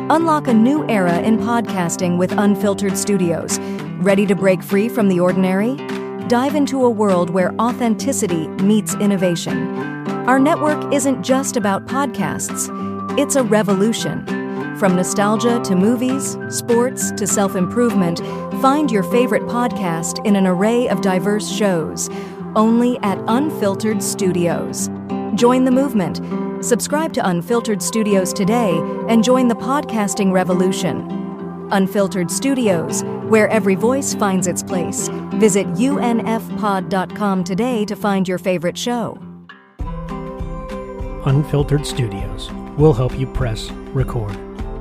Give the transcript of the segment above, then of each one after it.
Unlock a new era in podcasting with Unfiltered Studios. Ready to break free from the ordinary? Dive into a world where authenticity meets innovation. Our network isn't just about podcasts. It's a revolution. From nostalgia to movies, sports to self-improvement, find your favorite podcast in an array of diverse shows, only at Unfiltered Studios. Join the movement. Subscribe to Unfiltered Studios today and join the podcasting revolution. Unfiltered Studios, where every voice finds its place. Visit unfpod.com today to find your favorite show. Unfiltered Studios will help you press record.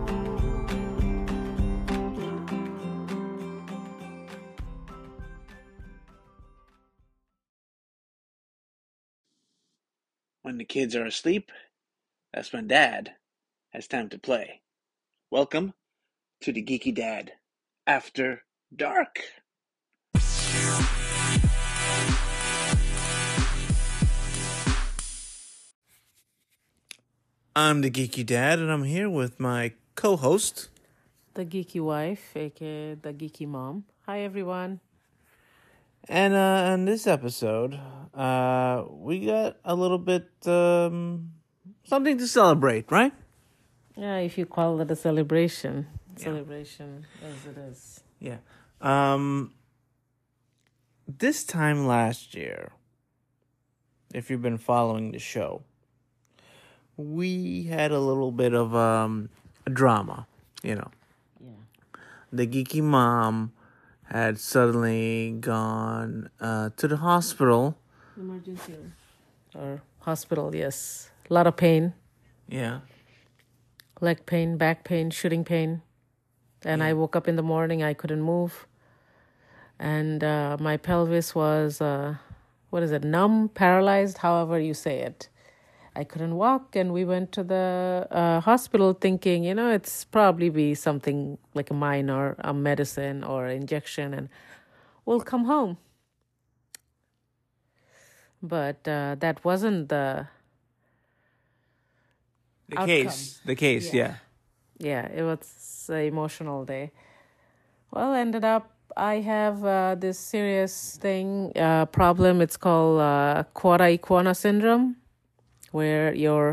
When the kids are asleep, that's when Dad has time to play. Welcome to the Geeky Dad After Dark. I'm the Geeky Dad, and I'm here with my co-host, the Geeky Wife, aka the Geeky Mom. Hi, everyone. And in this episode, we got a little bit something to celebrate, right? Yeah, if you call it a celebration. Celebration as it is. Yeah. This time last year, if you've been following the show, we had a little bit of a drama, you know. Yeah. The Geeky Mom had suddenly gone to the hospital. Emergency room. Or hospital, yes. A lot of pain. Yeah. Leg pain, back pain, shooting pain. And I woke up in the morning, I couldn't move. And my pelvis was, numb, paralyzed, however you say it. I couldn't walk, and we went to the hospital thinking, it's probably be something like a minor, a medicine or injection, and we'll come home. But that wasn't the case. The case, yeah. Yeah, it was an emotional day. Well, ended up, I have this serious problem. It's called quad equina syndrome, where your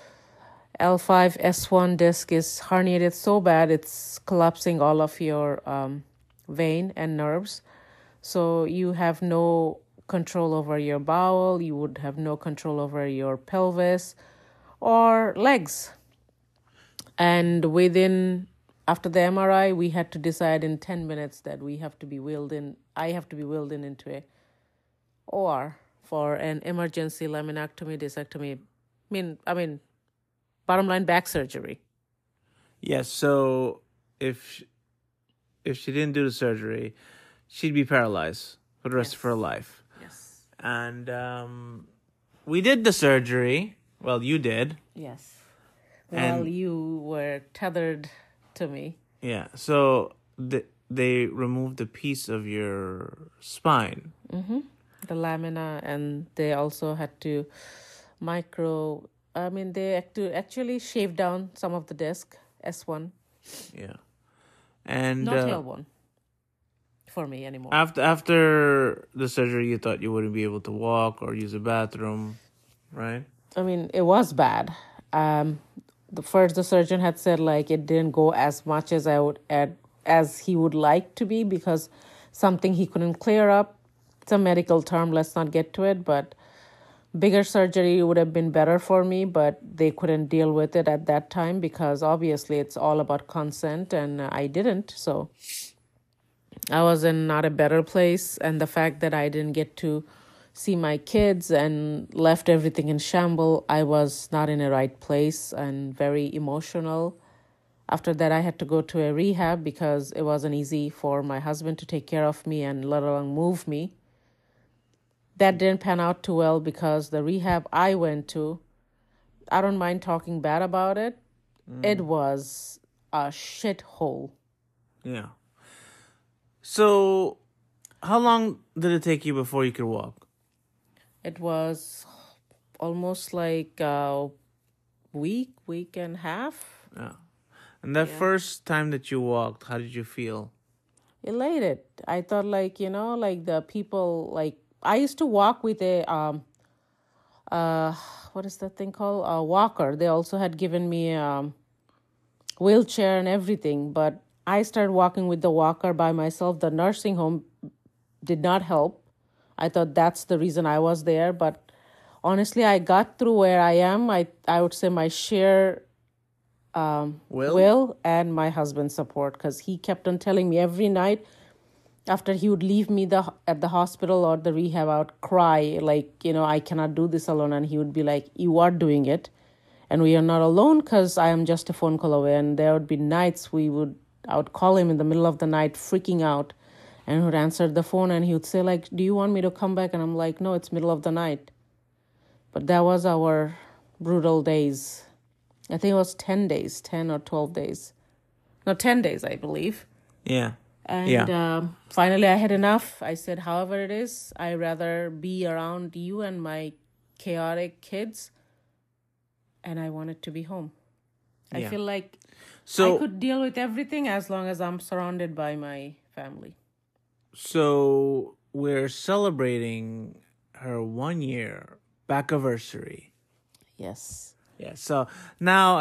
L5-S1 disc is herniated so bad it's collapsing all of your vein and nerves. So you have no control over your bowel, you would have no control over your pelvis or legs. And after the MRI, we had to decide in 10 minutes that I have to be wheeled in into a OR for an emergency laminectomy, discectomy. I mean, bottom line, back surgery. Yes. So if she didn't do the surgery, she'd be paralyzed for the rest of her life. Yes. And we did the surgery. Well, you did. Yes. While you were tethered to me. Yeah. So they removed a piece of your spine. Mm-hmm. The lamina, and they also had to they had to actually shave down some of the disc, S1. Yeah. And not L1 for me anymore. After the surgery, you thought you wouldn't be able to walk or use a bathroom, right? I mean, it was bad. The surgeon had said it didn't go as much as he would like to be because something he couldn't clear up. It's a medical term, let's not get to it, but bigger surgery would have been better for me, but they couldn't deal with it at that time because obviously it's all about consent, and I didn't. So I was in not a better place, and the fact that I didn't get to see my kids and left everything in shambles, I was not in a right place and very emotional. After that, I had to go to a rehab because it wasn't easy for my husband to take care of me and let alone move me. That didn't pan out too well because the rehab I went to, I don't mind talking bad about it. It was a shithole. Yeah. So, how long did it take you before you could walk? It was almost like a week and a half. Yeah. And that first time that you walked, how did you feel? Elated. I thought, like, like the people, like, I used to walk with a what is that thing called? A walker. They also had given me wheelchair and everything, but I started walking with the walker by myself. The nursing home did not help. I thought that's the reason I was there, but honestly, I got through where I am. I would say my sheer will and my husband's support, because he kept on telling me every night after he would leave me at the hospital or the rehab, I would cry like, I cannot do this alone. And he would be like, you are doing it. And we are not alone, because I am just a phone call away. And there would be nights I would call him in the middle of the night freaking out, and he would answer the phone and he would say, like, do you want me to come back? And I'm like, no, it's middle of the night. But that was our brutal days. I think it was 10 days, 10 or 12 days. No, 10 days, I believe. Yeah. And finally I had enough. I said, however it is, I'd rather be around you and my chaotic kids. And I wanted to be home. I feel like I could deal with everything as long as I'm surrounded by my family. So we're celebrating her 1 year back-anniversary. Yes. Yeah. So now,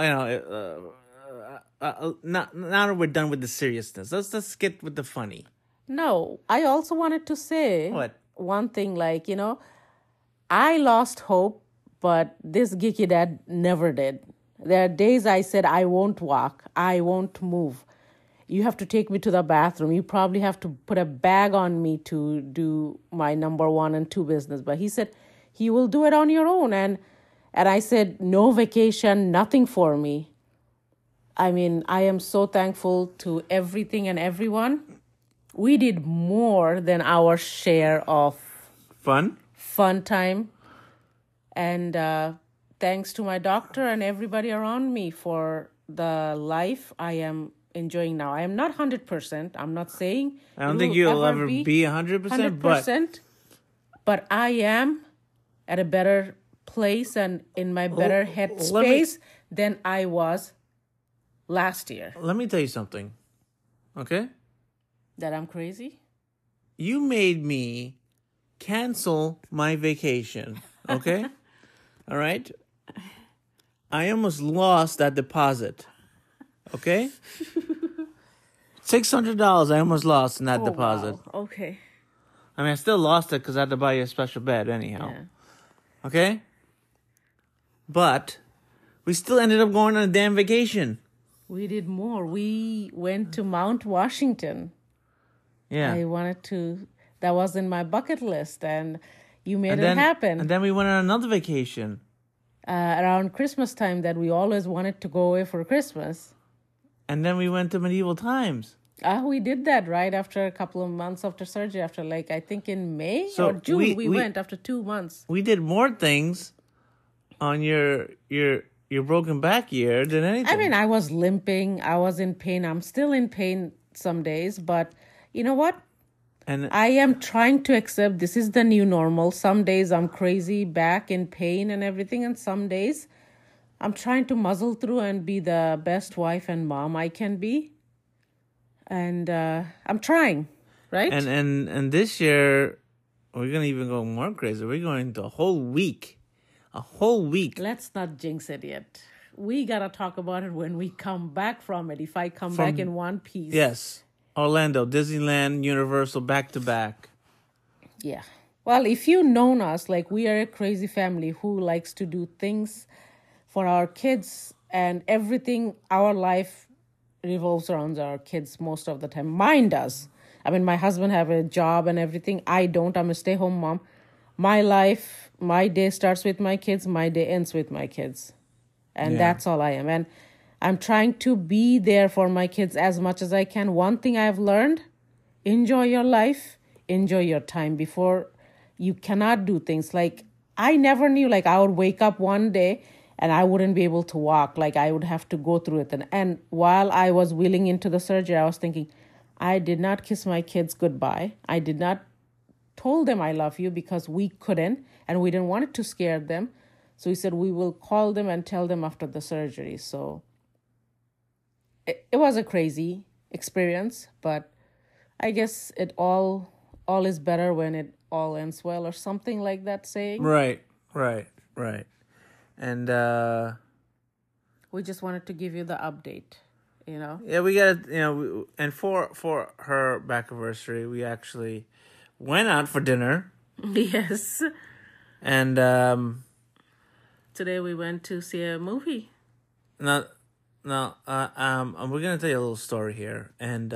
now that we're done with the seriousness, let's get with the funny. No, I also wanted to say What? one thing, like, I lost hope, but this geeky dad never did. There are days I said, I won't walk, I won't move. You have to take me to the bathroom. You probably have to put a bag on me to do my number 1 and 2 business. But he said, he will do it on your own. And I said, no vacation, nothing for me. I mean, I am so thankful to everything and everyone. We did more than our share of Fun time. And thanks to my doctor and everybody around me for the life I am enjoying now. I am not 100%. I'm not saying I don't think you'll ever be 100%, but I am at a better place and in my better headspace than I was last year. Let me tell you something, okay? That I'm crazy? You made me cancel my vacation, okay? All right? I almost lost that deposit, okay? $600 I almost lost in that deposit. Wow. Okay. I mean, I still lost it because I had to buy you a special bed anyhow. Yeah. Okay? But we still ended up going on a damn vacation. We did more. We went to Mount Washington. Yeah. I wanted to. That was in my bucket list, and you made it happen. And then we went on another vacation. Around Christmas time, that we always wanted to go away for Christmas. And then we went to Medieval Times. We did that right after a couple of months after surgery. After, like, I think in May or June, we went after 2 months. We did more things on your broken back year than anything. I mean, I was limping. I was in pain. I'm still in pain some days, but you know what? And I am trying to accept this is the new normal. Some days I'm crazy, back in pain and everything, and some days I'm trying to muzzle through and be the best wife and mom I can be. And I'm trying, right? And this year we're gonna even go more crazy. We're going to a whole week. Let's not jinx it yet. We gotta talk about it when we come back from it. If I come back in one piece. Yes. Orlando, Disneyland, Universal, back to back. Yeah. Well, if you've known us, like, we are a crazy family who likes to do things for our kids, and everything, our life revolves around our kids most of the time. Mine does. I mean, my husband have a job and everything. I don't. I'm a stay-home mom. My life, my day starts with my kids. My day ends with my kids. And that's all I am. And I'm trying to be there for my kids as much as I can. One thing I've learned, enjoy your life, enjoy your time before you cannot do things. Like, I never knew, like, I would wake up one day and I wouldn't be able to walk. Like, I would have to go through it. And while I was wheeling into the surgery, I was thinking, I did not kiss my kids goodbye. I did not told them I love you because we couldn't and we didn't want it to scare them. So we said we will call them and tell them after the surgery. So it was a crazy experience, but I guess it all is better when it all ends well, or something like that saying. Right. And We just wanted to give you the update, you know. yeah, we got and for her back anniversary, we actually went out for dinner, Yes. and Today we went to see a movie. now we're gonna tell you a little story here, and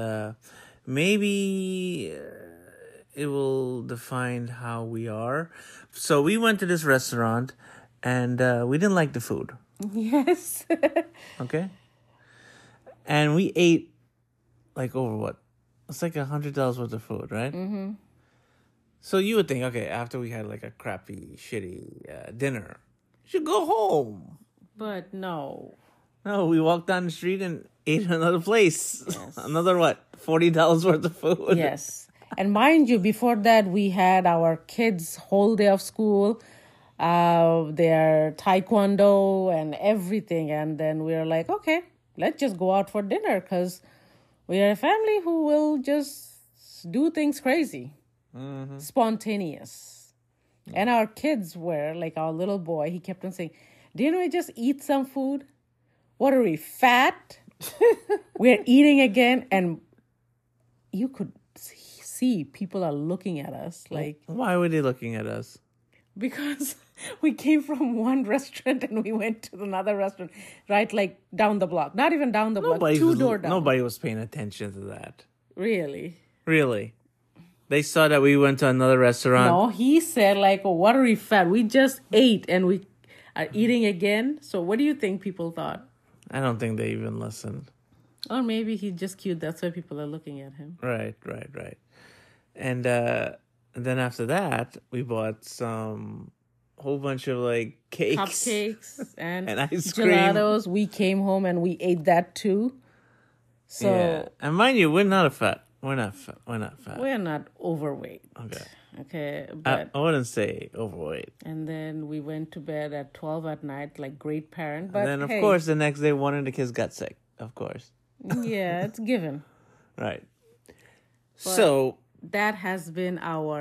maybe it will define how we are. So we went to this restaurant, and we didn't like the food. Yes. Okay. And we ate like over what? It's like $100 worth of food, right? Mm-hmm. So you would think, okay, after we had like a crappy, shitty dinner, you should go home. But no. No, we walked down the street and ate at another place. Yes. Another what? $40 worth of food. Yes. And mind you, before that, we had our kids' whole day of school, their taekwondo and everything. And then we were like, okay, let's just go out for dinner because we are a family who will just do things crazy, spontaneous. And our kids were, like our little boy, he kept on saying, didn't we just eat some food? What are we, fat? We're eating again. And you could see people are looking at us like... Why were they looking at us? Because we came from one restaurant and we went to another restaurant, right? Like down the block. Not even down the block, two door down. Nobody was paying attention to that. Really? Really? They saw that we went to another restaurant. No, he said like, oh, what are we fat? We just ate and we are eating again. So what do you think people thought? I don't think they even listened. Or maybe he's just cute. That's why people are looking at him. Right. And then after that, we bought some whole bunch of like cakes. Cupcakes and ice cream. Gelatos. We came home and we ate that too. So yeah. And mind you, we're not fat. We're not fat. We're not overweight. Okay, but I wouldn't say overweight. And then we went to bed at 12 at night, like great parent. But and then, of course, the next day, one of the kids got sick. Of course. Yeah, it's given. Right. But so that has been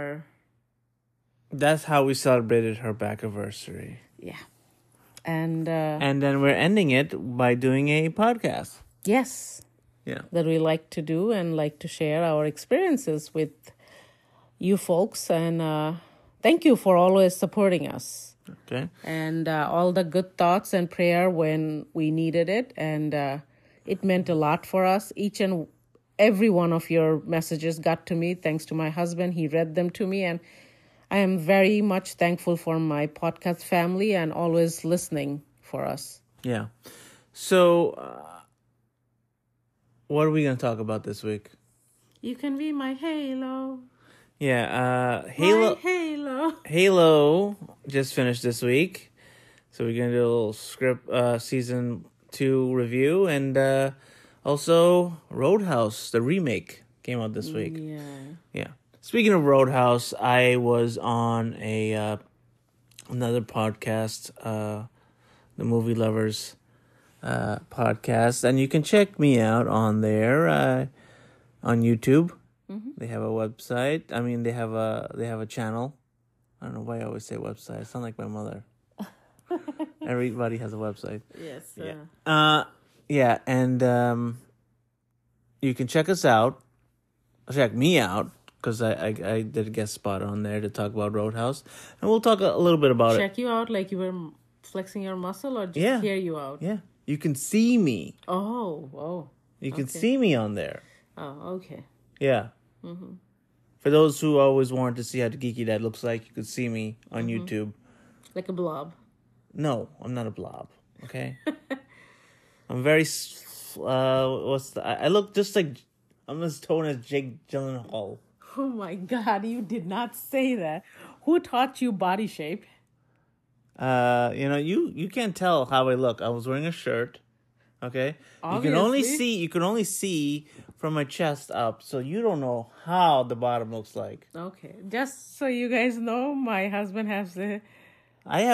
that's how we celebrated her back anniversary. Yeah. And then we're ending it by doing a podcast. Yes. Yeah. That we like to do and like to share our experiences with you folks. And thank you for always supporting us. Okay. And all the good thoughts and prayer when we needed it. And it meant a lot for us. Each and every one of your messages got to me thanks to my husband. He read them to me. And I am very much thankful for my podcast family and always listening for us. Yeah. So what are we going to talk about this week? You can be my halo. Yeah, Halo. My halo. Halo just finished this week, so we're gonna do a little script season 2 review, and also Roadhouse, the remake, came out this week. Yeah. Speaking of Roadhouse, I was on a another podcast, the Movie Lovers podcast, and you can check me out on there on YouTube. Mm-hmm. They have a website. I mean, they have a channel. I don't know why I always say website. I sound like my mother. Everybody has a website. Yes. Yeah, and you can check us out. Check me out because I did a guest spot on there to talk about Roadhouse, and we'll talk a little bit about it. Check you out like you were flexing your muscle, or just hear you out? Yeah, you can see me. Oh. You can see me on there. Oh, okay. Yeah. Mm-hmm. For those who always wanted to see how the Geeky Dad looks like, you could see me on YouTube. Like a blob. No, I'm not a blob. Okay. I'm very. I look just like I'm as toned as Jake Gyllenhaal. Oh my God! You did not say that. Who taught you body shape? You can't tell how I look. I was wearing a shirt. Okay. Obviously. You can only see from my chest up, so you don't know how the bottom looks like. Okay, just so you guys know, my husband has a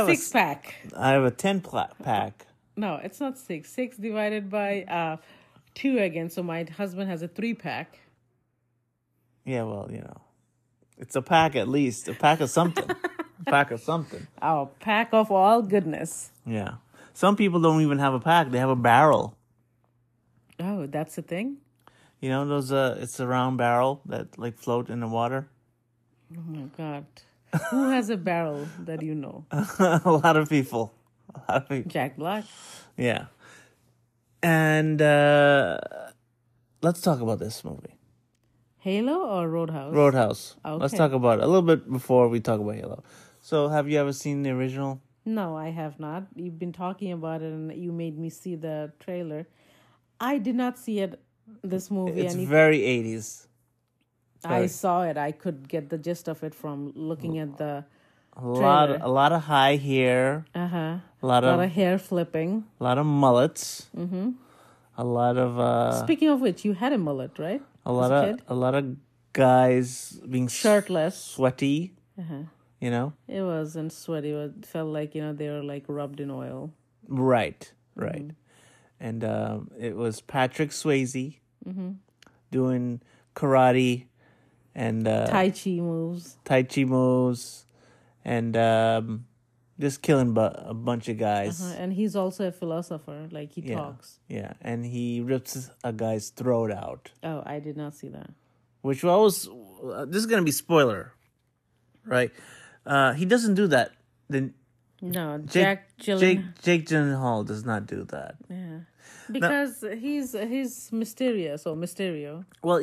pack. I have a 10 pack. No, it's not 6. 6 divided by 2 again. So my husband has a 3-pack. Yeah, well, it's a pack at least. A pack of something. A pack of something. Our pack of all goodness. Yeah. Some people don't even have a pack. They have a barrel. Oh, that's the thing? You know, it's a round barrel that like float in the water. Oh my God. Who has a barrel that you know? A lot of people. Jack Black. Yeah. And let's talk about this movie. Halo or Roadhouse? Roadhouse. Okay. Let's talk about it a little bit before we talk about Halo. So, have you ever seen the original? No, I have not. You've been talking about it and you made me see the trailer. I did not see it, this movie. It's very 80s. I saw it. I could get the gist of it from looking at the A lot of high hair. a A lot lot of of hair flipping. a lot of mullets. Mm-hmm. A lot of Speaking of which, you had a mullet, right? a lot as a of kid? a lot of guys being Shirtless. sweaty. You know? It wasn't sweaty. It felt like, they were like rubbed in oil. Right. And it was Patrick Swayze doing karate and Tai Chi moves. Tai Chi moves and just killing a bunch of guys. And he's also a philosopher. Like, he Yeah. talks. Yeah, and he rips a guy's throat out. Oh, I did not see that. Which this is going to be spoiler, right? He doesn't do that. Then No, Jake Gyllenhaal. Gyllenhaal does not do that. Yeah. Because he's mysterious or Mysterio. Well,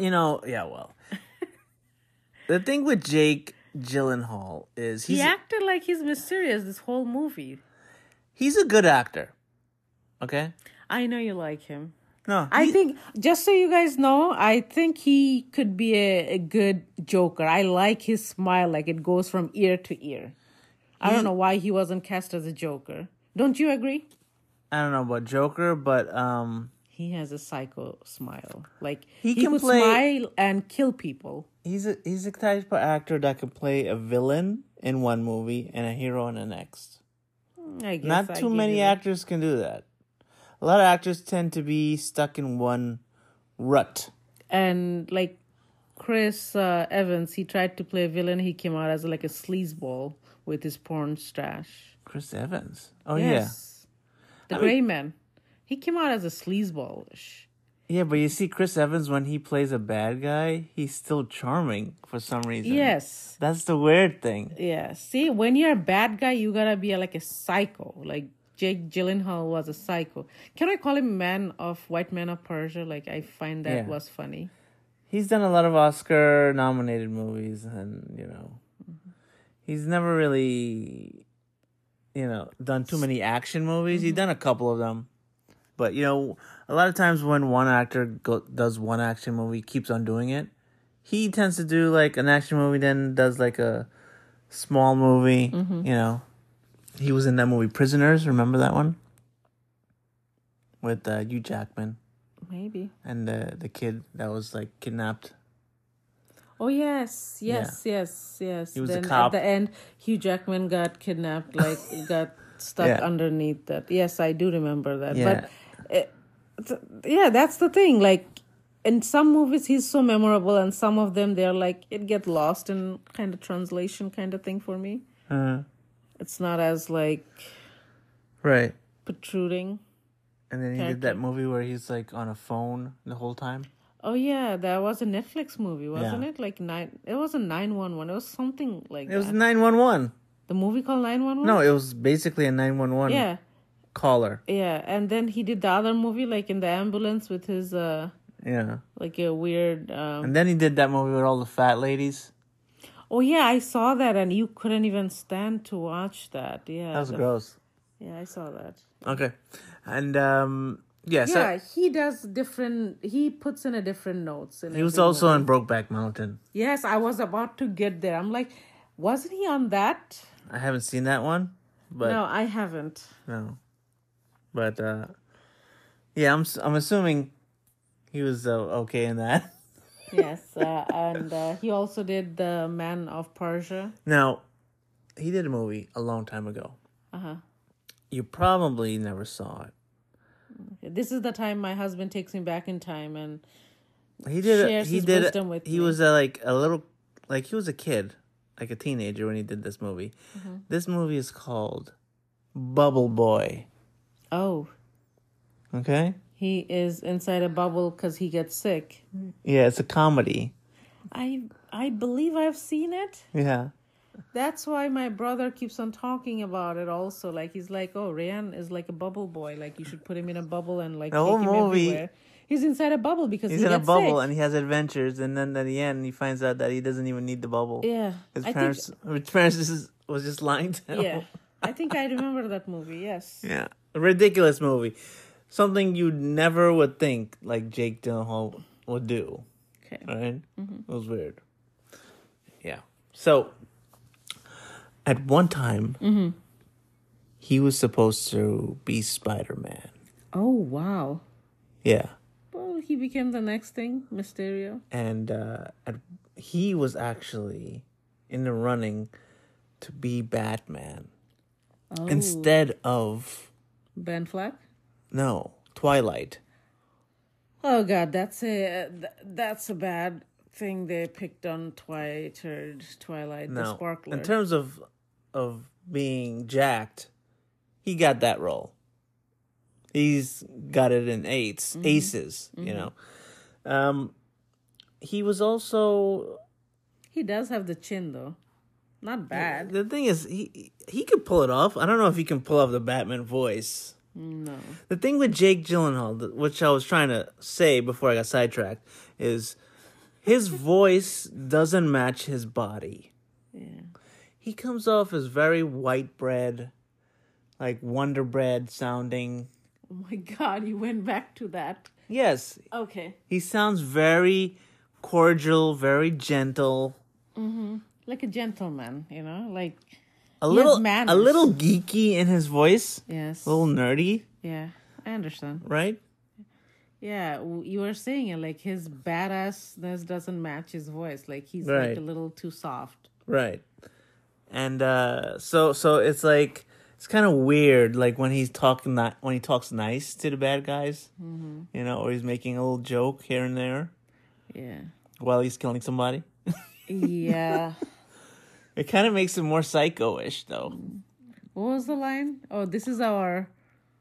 the thing with Jake Gyllenhaal is He acted like he's mysterious this whole movie. he's a good actor. Okay? I know you like him. No, I think, just so you guys know, I think he could be a good Joker. I like his smile, like it goes from ear to ear. I don't know why he wasn't cast as a Joker. Don't you agree? I don't know about Joker, but He has a psycho smile. Like, He he can could play- smile and kill people. he's a type of actor that can play a villain in one movie and a hero in the next. I guess Not I too give many you that. actors can do that. A lot of actors tend to be stuck in one rut. And like Chris Evans, he tried to play a villain. He came out as like a sleazeball with his porn stash. Chris Evans. Oh Yes. The Gray Man. He came out as a sleazeball. yeah, but you see, Chris Evans when he plays a bad guy, he's still charming for some reason. Yes. That's the weird thing. Yeah. See, when you're a bad guy, you gotta be like a psycho. Like Jake Gyllenhaal was a psycho. Can I call him White Man of Persia? Like, I find that Yeah. was funny. He's done a lot of Oscar-nominated movies, and he's never really, done too many action movies. He's done a couple of them, but a lot of times when one actor does one action movie, keeps on doing it, he tends to do like an action movie, then does like a small movie. He was in that movie Prisoners. Remember that one with Hugh Jackman Maybe. and the kid that was like kidnapped. Oh, yes. Yes. He was then a cop. At the end, Hugh Jackman got kidnapped, like, he got stuck Yeah. underneath that. Yes, I do remember that. Yeah. But, that's the thing. Like, in some movies, he's so memorable, and some of them, they're like, it gets lost in kind of translation kind of thing for me. It's not as, like, Right. protruding. And then he did that movie where he's like on a phone the whole time. Oh, yeah, that was a Netflix movie, wasn't Yeah. it? Like, it wasn't 911. It was something like It was that. 911. The movie called 911? No, it was basically a 911 Yeah. caller. Yeah, and then he did the other movie, like in the ambulance with his, Yeah. like a weird. And then he did that movie with all the fat ladies. Oh yeah, I saw that, and you couldn't even stand to watch that. Yeah, That was gross. Yeah, I saw that. Okay. And yeah, so Yeah, he does different. He puts in a different notes. he was also in Brokeback Mountain. Yes, I was about to get there. I'm like, wasn't he on that? I haven't seen that one, but No, I haven't. no. But yeah, I'm assuming he was okay in that. Yes, and he also did the Man of Persia. Now, he did a movie a long time ago. You probably never saw it. This is the time my husband takes me back in time and He did. shares He his did. wisdom with He me. was he was a kid, like a teenager when he did this movie. This movie is called Bubble Boy. Oh, Okay. he is inside a bubble because he gets sick. Yeah, it's a comedy. I believe I've seen it. Yeah. That's why my brother keeps on talking about it also. Like, he's like, oh, Ryan is like a bubble boy. Like, you should put him in a bubble and, like, The take whole him movie- everywhere. He's inside a bubble because He's he in a gets bubble sick. and he has adventures, and then at the end he finds out that he doesn't even need the bubble. Yeah. His I parents, was just lying to him. Yeah. I think I remember that movie, yes. Yeah. A ridiculous movie. Something you never would think like Jake Gyllenhaal would do. Okay. Right? It was weird. Yeah. So, at one time, he was supposed to be Spider-Man. Oh, wow. Yeah. Well, he became the next thing, Mysterio. And he was actually in the running to be Batman. Oh. Instead of, Ben Fleck? no, Twilight. Oh, God, that's a bad thing they picked on Twilight, the No. Sparkler. In terms of being jacked, he got that role. He's got it in aces, you know. He was also, He does have the chin, though. Not bad. the thing is, he could pull it off. I don't know if he can pull off the Batman voice. No. The thing with Jake Gyllenhaal, which I was trying to say before I got sidetracked, is his voice doesn't match his body. Yeah. He comes off as very white bread, like Wonder Bread sounding. Oh, my God, you went back to that. Yes, Okay. he sounds very cordial, very gentle, Like a gentleman, you know? Like, a He little has manners. a little geeky in his voice, yes. a little nerdy, Yeah, I understand. right? Yeah, you were saying it, like, his badassness doesn't match his voice. Like, he's, Right. like, a little too soft. Right. And so it's like it's kind of weird, like when he talks nice to the bad guys, you know, or he's making a little joke here and there Yeah. while he's killing somebody. Yeah. It kind of makes him more psycho-ish, though. What was the line? Oh, this is our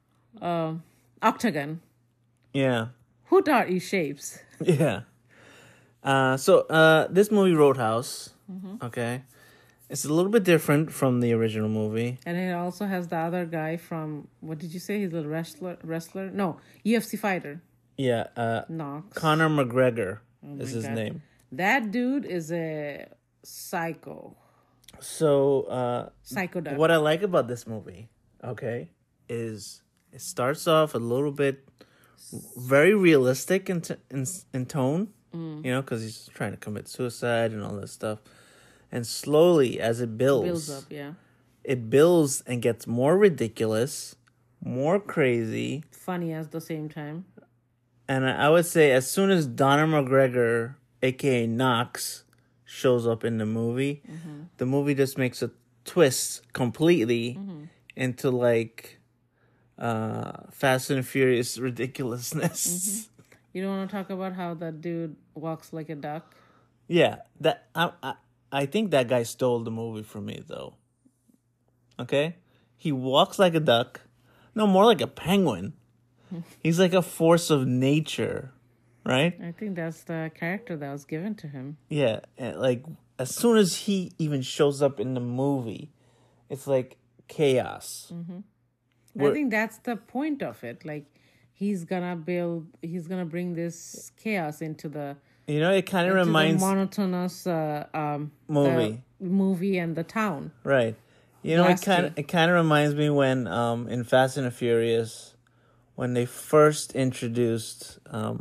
octagon. Yeah, Who taught you shapes? yeah. So this movie Roadhouse, okay, it's a little bit different from the original movie. And it also has the other guy from, what did you say? He's a wrestler? No, UFC fighter. Yeah, Knox. Conor McGregor is my his God. name. That dude is a psycho. So Psycho duck. what I like about this movie, okay, is it starts off a little bit very realistic in tone, you know, because he's trying to commit suicide and all this stuff. And slowly, as it Builds up, yeah. it builds and gets more ridiculous, more crazy. Funny at the same time. And I would say as soon as Donna McGregor, a.k.a. Knox, shows up in the movie, the movie just makes a twist completely into like Fast and Furious ridiculousness. You don't want to talk about how that dude walks like a duck? Yeah, that I think that guy stole the movie from me though. Okay, he walks like a duck, no, more like a penguin. He's like a force of nature, right? I think that's the character that was given to him. Yeah, and like as soon as he even shows up in the movie, it's like chaos. I think that's the point of it. Like, he's gonna bring this chaos into the You know, it kind of into the reminds monotonous movie, the movie and the town. right? You know, Nasty. it kind of reminds me when in Fast and the Furious, when they first introduced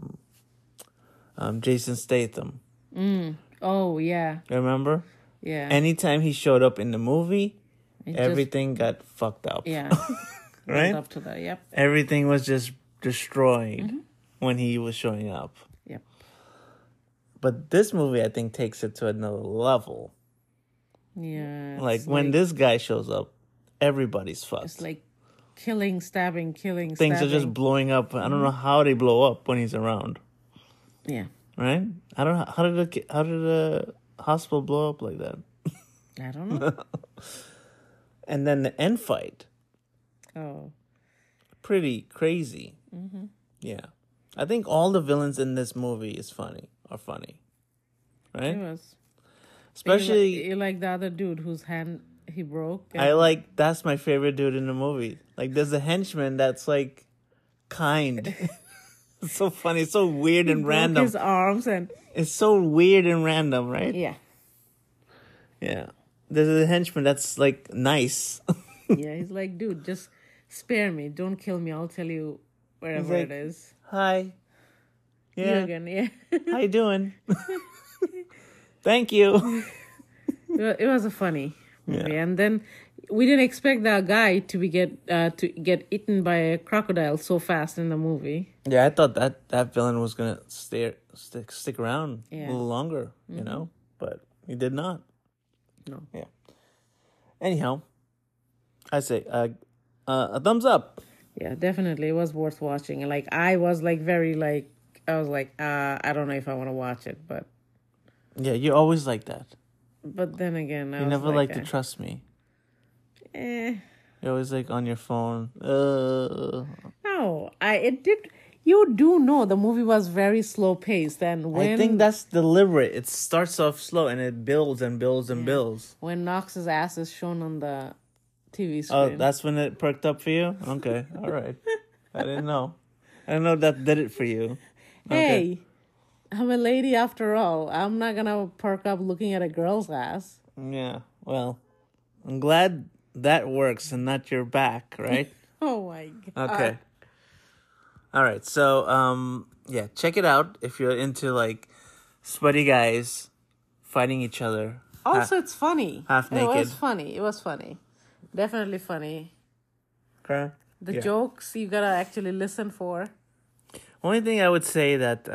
Jason Statham. Oh yeah, Remember? yeah. Anytime he showed up in the movie, It just- everything got fucked up. yeah, Right? Up to that. Yep, Everything was just destroyed when he was showing up. yep. But this movie, I think, takes it to another level. Yeah, Like it's when this guy shows up, everybody's fucked. it's like killing, stabbing, killing, Things stabbing. are just blowing up. I don't know how they blow up when he's around. Yeah. Right? I don't know. How did the hospital blow up like that? I don't know. And then the end fight. Oh. Pretty crazy. Mm-hmm. Yeah. I think all the villains in this movie are funny. Right? It was. Especially... You like the other dude whose hand he broke? That's my favorite dude in the movie. Like, there's a henchman that's, like, kind. It's so funny. It's so weird and random. His arms and... It's so weird and random, right? Yeah. Yeah. There's a henchman that's, like, nice. Yeah, he's like, dude, just spare me. Don't kill me. I'll tell you wherever like, it is. Hi. Yeah. You again, yeah. How you doing? Thank you. It was a funny movie. Yeah. And then we didn't expect that guy to get eaten by a crocodile so fast in the movie. Yeah, I thought that villain was gonna stick around a little longer, you know, but he did not. No. Yeah. Anyhow, I say a thumbs up. Yeah, definitely, it was worth watching. And like I was like I don't know if I want to watch it, but Yeah, you're always like that. But then again, you never like to trust me. You're always like on your phone. No, You do know the movie was very slow paced, and when I think that's deliberate. It starts off slow and it builds and builds and builds. When Knox's ass is shown on the TV screen. Oh, that's when it perked up for you? Okay, all right. I didn't know. I didn't know that did it for you. Hey, I'm a lady after all. I'm not gonna perk up looking at a girl's ass. Yeah, well, I'm glad that works and not your back, right? Oh my god. Okay. All right, so, yeah, check it out if you're into, like, sweaty guys fighting each other. Also, it's funny. Half naked. It was funny. Definitely funny. Okay. The jokes you gotta actually listen for. Only thing I would say that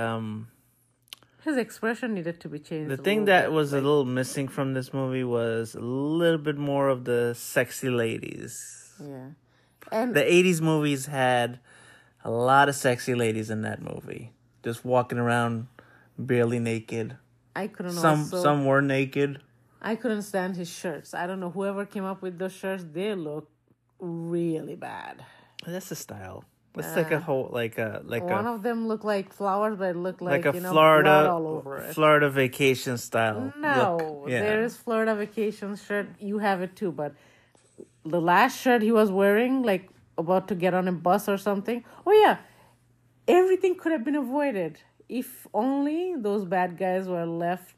his expression needed to be changed. The thing that was a little missing from this movie was a little bit more of the sexy ladies. Yeah. And the 80s movies had a lot of sexy ladies in that movie. Just walking around barely naked. I couldn't Some were naked. I couldn't stand his shirts. I don't know, whoever came up with those shirts, they look really bad. That's the style. It's like a whole one of them looked like flowers, but it looked like a blood all over it. Florida vacation style. No, there is Florida vacation shirt. You have it too, but the last shirt he was wearing, like about to get on a bus or something. Oh yeah, everything could have been avoided if only those bad guys were left.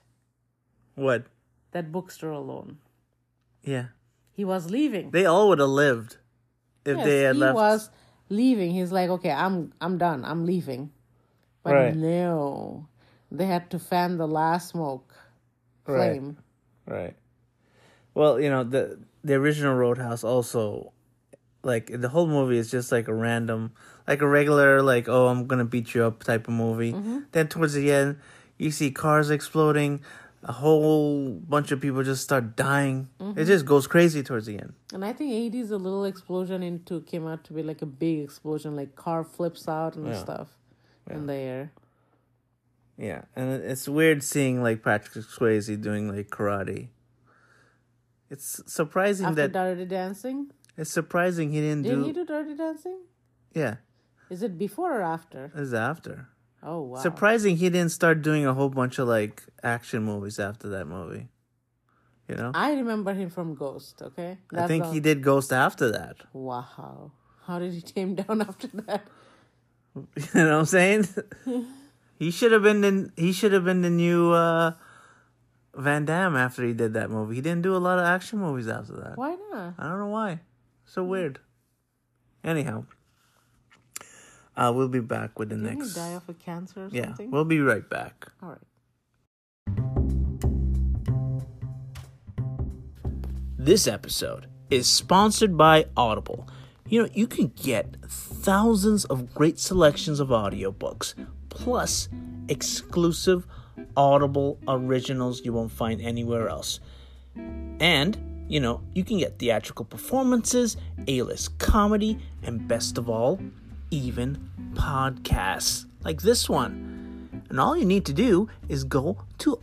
What? That bookstore alone. Yeah. He was leaving. They all would have lived if they had left. He was leaving. He's like, okay, I'm done. I'm leaving. But no, they had to fan the last smoke flame. Right. Well, the original Roadhouse also, like, the whole movie is just like a random, like a regular, like, oh, I'm gonna beat you up type of movie. Mm-hmm. Then towards the end, you see cars exploding. A whole bunch of people just start dying. Mm-hmm. It just goes crazy towards the end. And I think 80s, a little explosion came out to be like a big explosion, like car flips out and stuff in the air. Yeah, and it's weird seeing like Patrick Swayze doing like karate. It's surprising After that Dirty Dancing. It's surprising he didn't do. Did he do Dirty Dancing? Yeah. Is it before or after? It's after. Oh, wow. Surprising he didn't start doing a whole bunch of, like, action movies after that movie. I remember him from Ghost, okay? I think he did Ghost after that. Wow. How did he tame down after that? You know what I'm saying? He should have been the new Van Damme after he did that movie. He didn't do a lot of action movies after that. Why not? I don't know why. So weird. Anyhow. We'll be back with the next... Didn't he die of a cancer or something? Yeah, we'll be right back. All right. This episode is sponsored by Audible. You can get thousands of great selections of audiobooks, plus exclusive Audible originals you won't find anywhere else. And You know, you can get theatrical performances, A-list comedy, and best of all, even podcasts like this one. And all you need to do is go to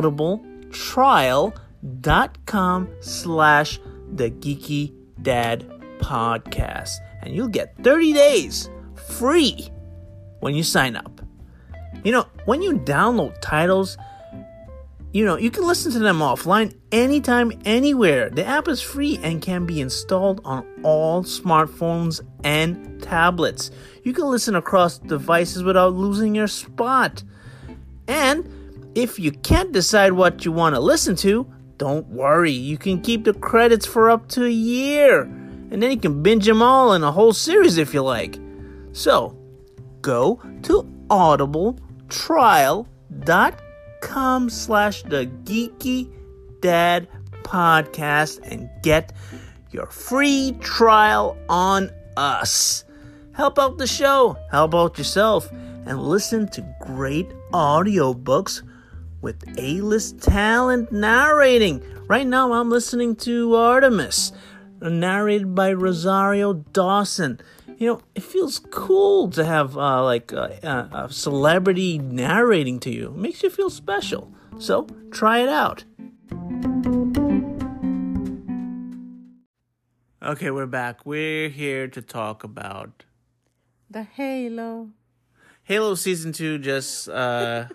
audibletrial.com/The Geeky Dad Podcast, and you'll get 30 days free when you sign up. You know, when you download titles, you know, you can listen to them offline anytime, anywhere. The app is free and can be installed on all smartphones and tablets. You can listen across devices without losing your spot. And if you can't decide what you want to listen to, don't worry. You can keep the credits for up to a year. And then you can binge them all in a whole series if you like. So, go to audibletrial.com/The Geeky Dad Podcast and get your free trial on us. Help out the show, help out yourself, and listen to great audiobooks with A-list talent narrating. Right now I'm listening to Artemis, narrated by Rosario Dawson. You know, it feels cool to have a celebrity narrating to you. It makes you feel special. So try it out. Okay, we're back. We're here to talk about The Halo. Halo Season 2 just got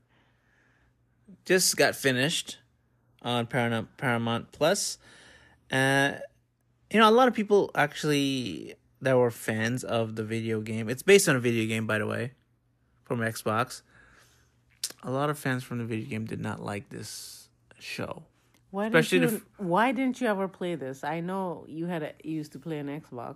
finished on Paramount Plus. You know, a lot of people actually that were fans of the video game. It's based on a video game, by the way, from Xbox. A lot of fans from the video game did not like this show. Why didn't you ever play this? I know you used to play an Xbox.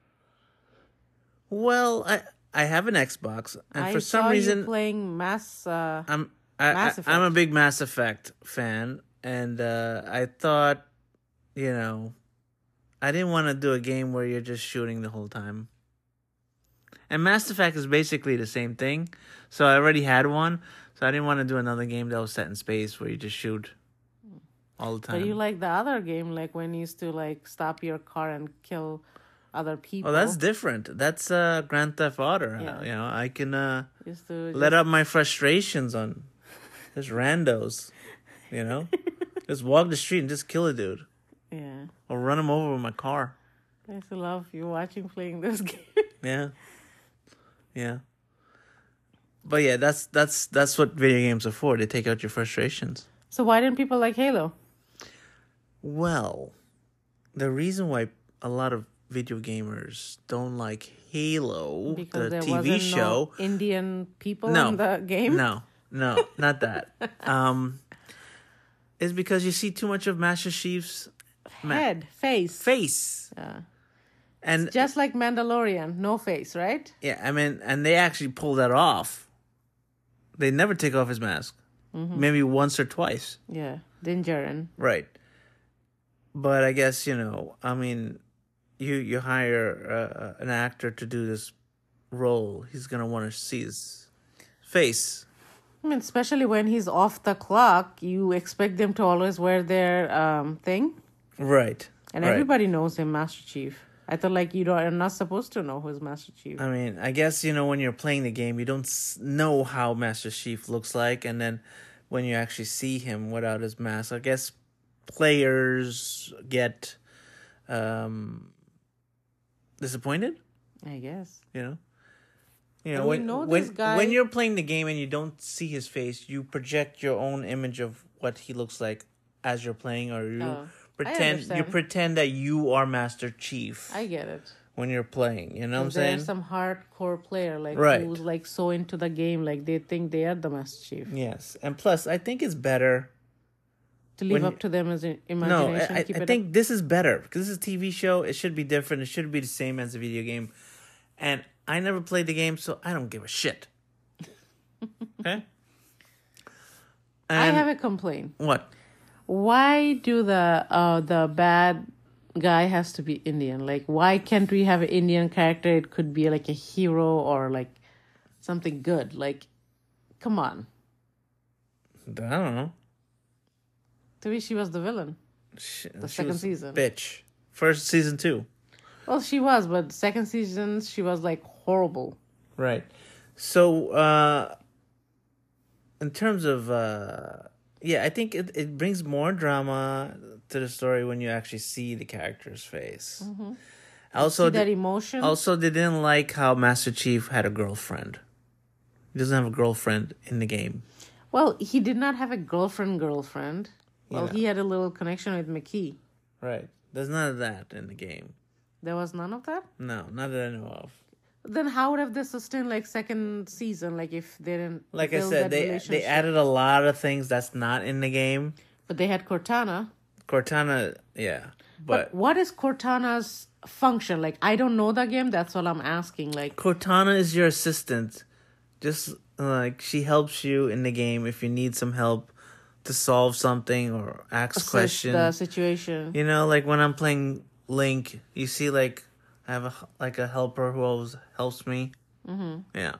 Well, I have an Xbox, and for some saw reason you playing Mass I'm Effect. a big Mass Effect fan, and I thought, you know, I didn't want to do a game where you're just shooting the whole time. And Mass Effect is basically the same thing, so I already had one, so I didn't want to do another game that was set in space where you just shoot all the time. But you like the other game, like when you used to like stop your car and kill other people. Oh, that's different. That's Grand Theft Auto. Yeah. You know, I can Used to let up my frustrations on just randos. You know, just walk the street and just kill a dude. Yeah. Or run him over with my car. I used to love you playing this game. Yeah. But yeah, that's what video games are for. They take out your frustrations. So why didn't people like Halo? Well, the reason why a lot of video gamers don't like Halo, Because the there TV wasn't show. no Indian people in the game? No, not that. It's because you see too much of Master Chief's face. Yeah. And Just like Mandalorian, no face, right? yeah, I mean, and they actually pull that off. They never take off his mask. Mm-hmm. Maybe once or twice. Yeah, Din Djarin. Right. But I guess, you know, I mean, you hire an actor to do this role. He's going to want to see his face. I mean, especially when he's off the clock, you expect them to always wear their thing. Right. And right. everybody knows him, Master Chief. I thought like you're not supposed to know who's Master Chief. I mean, I guess, you know, when you're playing the game, you don't know how Master Chief looks like. And then when you actually see him without his mask, I guess players get disappointed. I guess. You know? And we know this guy. When you're playing the game and you don't see his face, you project your own image of what he looks like as you're playing, or you pretend that you are Master Chief. I get it. When you're playing, you know what I'm saying? There's some hardcore player Right. who's like so into the game, like they think they are the Master Chief. Yes, and plus, I think it's better To leave up to them as an imagination. No, I think this is better because this is a TV show. It should be different. It should be the same as a video game. And I never played the game, so I don't give a shit. Okay? I have a complaint. What? Why do the bad guy has to be Indian? Like, why can't we have an Indian character? It could be like a hero or like something good. Like, come on. I don't know. To me, she was the villain. The second was season. bitch. First season 2. Well, she was, but second season she was like horrible. Right. So, in terms of, I think it brings more drama to the story when you actually see the character's face. Mm-hmm. Also, See that emotion? Also, they didn't like how Master Chief had a girlfriend. He doesn't have a girlfriend in the game. Well, he did not have a girlfriend. Well, Yeah. he had a little connection with McKee. Right. There's none of that in the game. There was none of that? No, not that I know of. Then how would have they sustained like second season? Like if they didn't Like I build said, that they relationship? added a lot of things that's not in the game. But they had Cortana. Cortana, yeah. But what is Cortana's function? Like I don't know the game. That's what I'm asking. Like Cortana is your assistant. Just like she helps you in the game if you need some help to solve something or ask assist questions. the situation. You know, like when I'm playing Link, you see like I have a helper who always helps me. Mm-hmm. Yeah.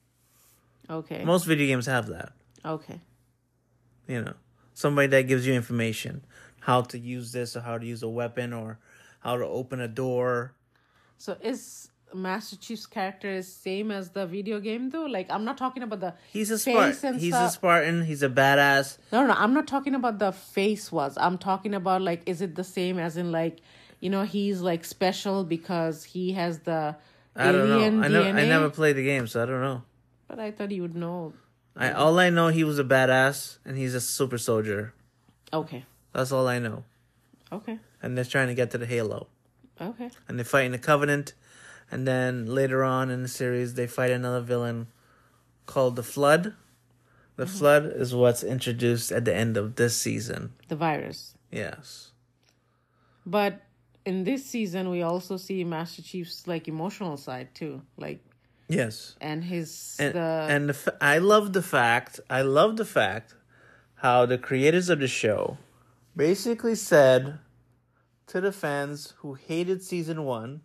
Okay. Most video games have that. Okay. You know, somebody that gives you information, how to use this or how to use a weapon or how to open a door. So is Master Chief's character is same as the video game though? Like I'm not talking about the He's a face Spartan. and He's a stuff. Spartan. He's a badass. No, I'm not talking about the face was. I'm talking about like is it the same as in like, you know, he's like special because he has the I don't alien know. DNA? I never played the game, so I don't know. But I thought you would know. All I know, he was a badass and he's a super soldier. Okay. That's all I know. Okay. And they're trying to get to the Halo. Okay. And they're fighting the Covenant. And then later on in the series, they fight another villain called the Flood. The Flood is what's introduced at the end of this season. The virus. Yes. But in this season, we also see Master Chief's like emotional side too, like Yes. and his I love the fact how the creators of the show basically said to the fans who hated season 1,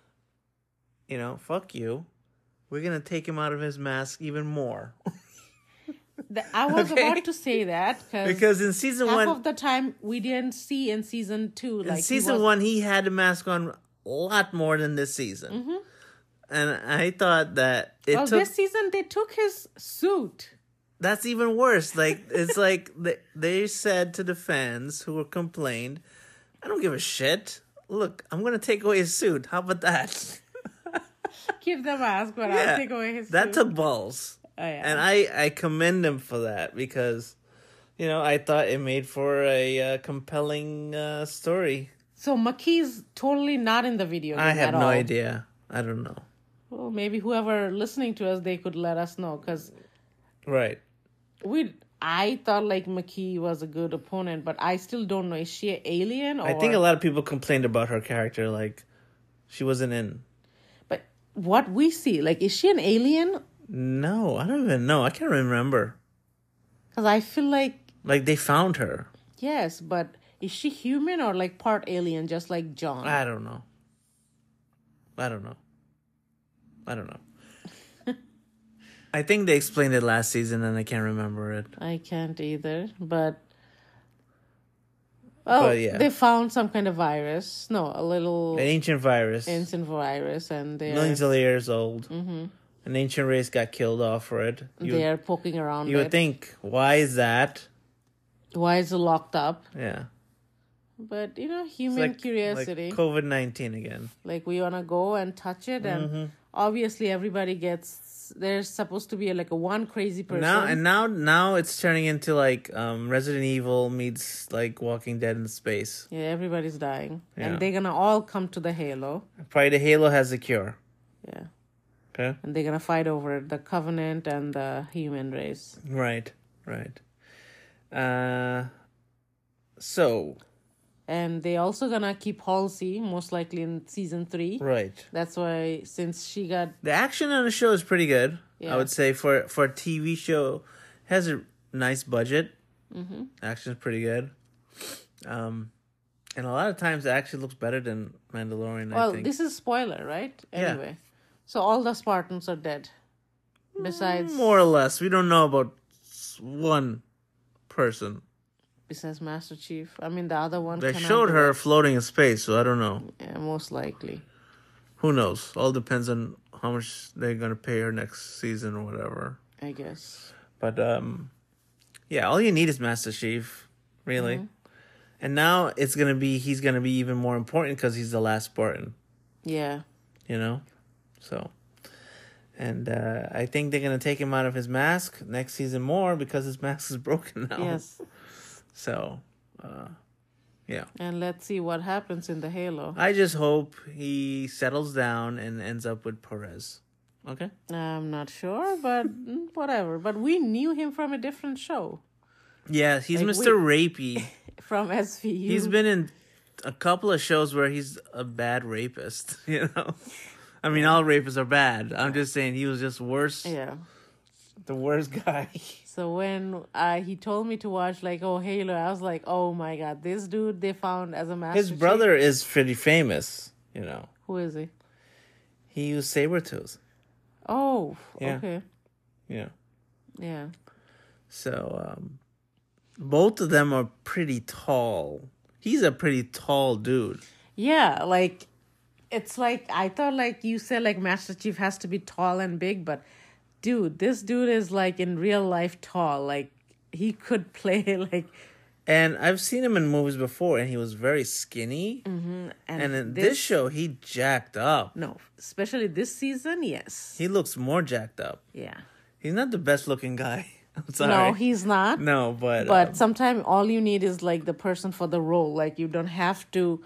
you know, fuck you. We're going to take him out of his mask even more. I was Okay. about to say that Because in season half 1, of the time we didn't see in season 2. Like in season 1, he had the mask on a lot more than this season. Mm-hmm. And I thought that this season they took his suit. That's even worse. Like it's like they said to the fans who were complained, I don't give a shit. Look, I'm going to take away his suit. How about that? Keep the mask, but I'll take away his that suit. took balls. Oh, yeah. And I commend him for that because, you know, I thought it made for a compelling story. So McKee's totally not in the video game I have at no all. idea. I don't know. Well, maybe whoever listening to us, they could let us know because Right. I thought like McKee was a good opponent, but I still don't know. Is she an alien? Or... I think a lot of people complained about her character, like she wasn't in. But what we see, like, is she an alien? No, I don't even know. I can't remember. Because I feel like Like they found her. yes, but is she human or like part alien, just like John? I don't know. I think they explained it last season and I can't remember it. I can't either, but yeah. they found some kind of virus. No, a little An ancient virus. ancient virus, and Millions of years old. Mm-hmm. An ancient race got killed off for it. they are poking around. You would it. think, why is that? Why is it locked up? Yeah. But you know, It's human like, curiosity. Like COVID-19 again. Like we wanna go and touch it, and obviously everybody gets. There's supposed to be like a one crazy person. Now it's turning into like Resident Evil meets like Walking Dead in space. Yeah, everybody's dying, Yeah. and they're gonna all come to the Halo. Probably the Halo has a cure. Yeah, Okay. and they're gonna fight over it, the Covenant and the human race. Right. So. And they also gonna keep Halsey most likely in season 3. Right. That's why since she got The action on the show is pretty good. Yeah. I would say for a TV show, it has a nice budget. Mm-hmm. Action's pretty good. And a lot of times it actually looks better than Mandalorian. I think. this is spoiler, right? Yeah. Anyway, so all the Spartans are dead. Besides, more or less, we don't know about one person. besides Master Chief. I mean, the other one. They cannot showed do her it. floating in space, so I don't know. Yeah, most likely. Who knows? All depends on how much they're gonna pay her next season or whatever. I guess. But yeah, all you need is Master Chief, really. And now he's gonna be even more important because he's the last Spartan. Yeah. You know, so. And I think they're gonna take him out of his mask next season more because his mask is broken now. Yes. So, yeah. And let's see what happens in the Halo. I just hope he settles down and ends up with Perez. Okay. I'm not sure, but whatever. But we knew him from a different show. Yeah, he's Like, Mr. Rapey. From SVU. He's been in a couple of shows where he's a bad rapist, you know? I mean, all rapists are bad. I'm just saying he was just worse. Yeah. The worst guy. So when he told me to watch, like, Halo, I was like, oh my God, this dude they found as a Master His Chief. brother is pretty famous, you know? Who is he? He used Sabretooth. Oh, Yeah. okay. Yeah. Yeah. So, both of them are pretty tall. He's a pretty tall dude. Yeah, like, it's like, I thought, like, you said, like, Master Chief has to be tall and big, but, dude, this dude is, like, in real life tall. Like, he could play, like... And I've seen him in movies before, and he was very skinny. Mm-hmm. And in this show, he jacked up. No, especially this season, yes. He looks more jacked up. Yeah. He's not the best looking guy. I'm sorry. No, he's not. No, but... But sometimes all you need is, like, the person for the role. Like, you don't have to...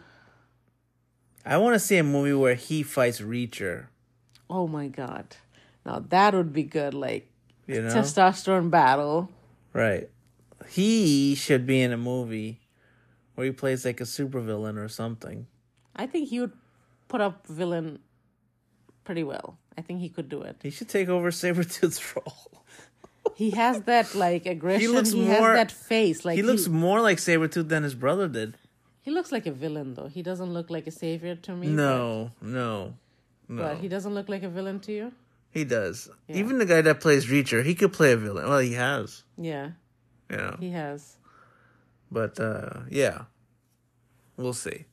I want to see a movie where he fights Reacher. Oh, my God. Now, that would be good. Like, You know? testosterone battle. Right. He should be in a movie where he plays like a supervillain or something. I think he would put up villain pretty well. I think he could do it. He should take over Sabretooth's role. He has that, like, aggression. He looks has more- that face. Like, He looks more like Sabretooth than his brother did. He looks like a villain, though. He doesn't look like a savior to me. No. But he doesn't look like a villain to you? He does. Even the guy that plays Reacher, he could play a villain. Well, he has. Yeah, You know. he has. But, yeah. We'll see.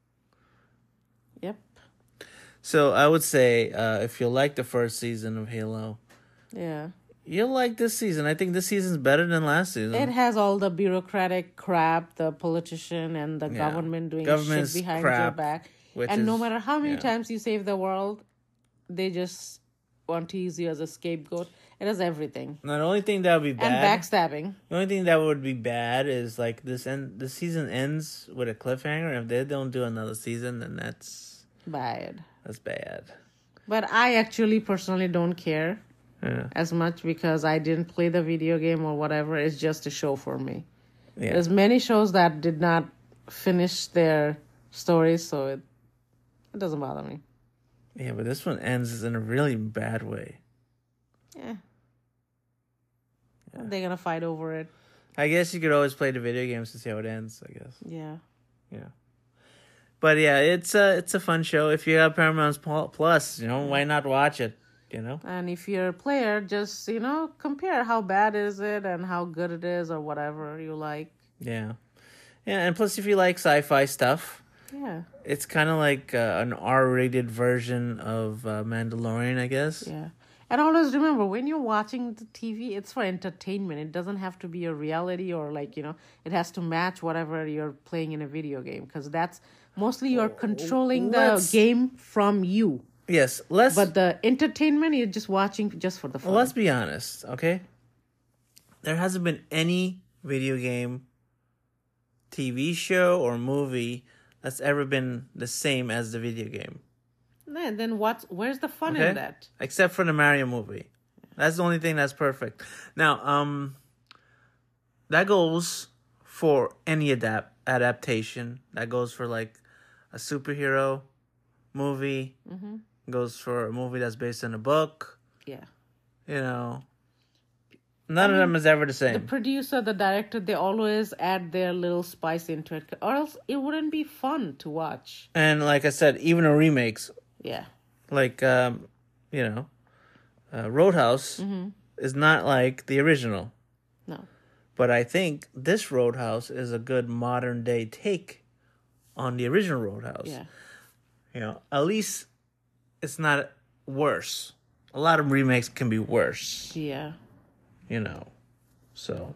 Yep. So I would say if you like the first season of Halo, Yeah. you'll like this season. I think this season's better than last season. It has all the bureaucratic crap, the politician and the Yeah. government doing Government's shit behind your crap, back. which And no is- matter how many yeah. times you save the world, they just want to use you as a scapegoat. It has everything. Now, the only thing that would be And bad, backstabbing. the only thing that would be bad is like this season ends with a cliffhanger. If they don't do another season, then that's Bad. bad. But I actually personally don't care Yeah. as much because I didn't play the video game or whatever. It's just a show for me. Yeah. There's many shows that did not finish their stories, so it doesn't bother me. Yeah, but this one ends in a really bad way. Yeah. They're gonna fight over it. I guess you could always play the video games to see how it ends, I guess. Yeah. Yeah. But yeah, it's a fun show. If you have Paramount Plus, why not watch it? And if you're a player, just, compare how bad is it and how good it is or whatever you like. Yeah. Yeah, and plus if you like sci-fi stuff, Yeah. it's kind of like an R-rated version of Mandalorian, I guess. Yeah. And always remember, when you're watching the TV, it's for entertainment. It doesn't have to be a reality or it has to match whatever you're playing in a video game. Because that's mostly you're controlling the game from you. Yes, But the entertainment, you're just watching just for the fun. let's be honest, okay? There hasn't been any video game, TV show, or movie that's ever been the same as the video game. Then where's the fun Okay? in that? Except for the Mario movie. That's the only thing that's perfect. Now, that goes for any adaptation. That goes for like a superhero movie. Mm-hmm. Goes for a movie that's based on a book. Yeah. None of them is ever the same. The producer, the director, they always add their little spice into it, or else it wouldn't be fun to watch. And like I said, even the remakes, Yeah. like Roadhouse, is not like the original. No. But I think this Roadhouse is a good modern day take on the original Roadhouse. Yeah. You know, at least it's not worse. A lot of remakes can be worse, Yeah. you know. So,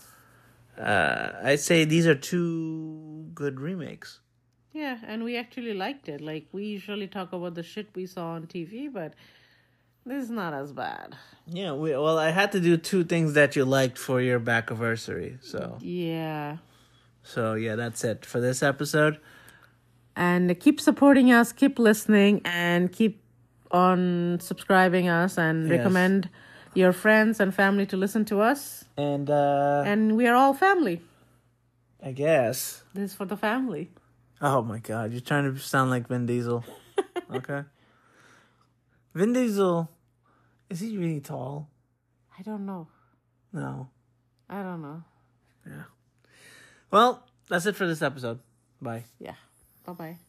I'd say these are two good remakes. Yeah, and we actually liked it. Like, we usually talk about the shit we saw on TV, but this is not as bad. Yeah, well, I had to do two things that you liked for your back-anniversary. So Yeah. yeah, that's it for this episode. And keep supporting us, keep listening, and keep on subscribing us and Yes. recommend your friends and family to listen to us. And And we are all family. I guess. This is for the family. Oh my God, you're trying to sound like Vin Diesel. Okay. Vin Diesel, is he really tall? I don't know. No. I don't know. Yeah. Well, that's it for this episode. Bye. Yeah. Bye-bye.